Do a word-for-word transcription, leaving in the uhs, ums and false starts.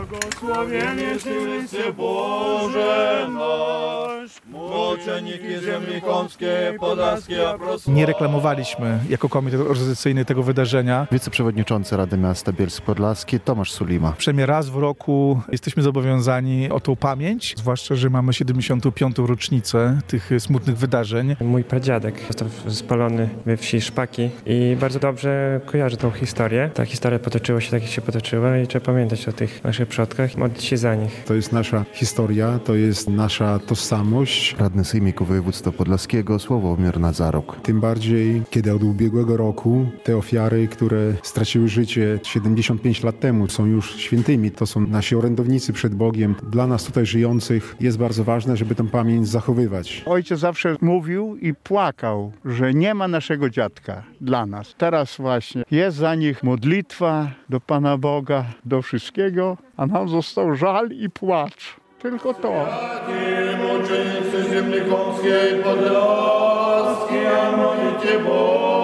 Błogosławienie Ty, Boże nasz, moczeniki ziemi kąskiej, podlaskie, a prosto. Nie reklamowaliśmy jako komitet organizacyjny tego wydarzenia. Wiceprzewodniczący Rady Miasta Bielsk-Podlaskie Tomasz Sulima. Przynajmniej raz w roku jesteśmy zobowiązani o tą pamięć, zwłaszcza, że mamy siedemdziesiątą piątą rocznicę tych smutnych wydarzeń. Mój pradziadek został spalony we wsi Szpaki i bardzo dobrze kojarzę tą historię. Ta historia potoczyła się tak, jak się potoczyła i trzeba pamiętać o tych naszych przodkach i modlić się za nich. To jest nasza historia, to jest nasza tożsamość. Radny Sejmiku Województwa Podlaskiego Sławomir Nazaruk. Tym bardziej, kiedy od ubiegłego roku te ofiary, które straciły życie siedemdziesiąt pięć lat temu, są już świętymi. To są nasi orędownicy przed Bogiem. Dla nas tutaj żyjących jest bardzo ważne, żeby tę pamięć zachowywać. Ojciec zawsze mówił i płakał, że nie ma naszego dziadka dla nas. Teraz właśnie jest za nich modlitwa do Pana Boga, do wszystkiego, a nam został żal i płacz. Tylko to. Moczennicy ziemi kąskiej, podlaskie, a modlicie Boże.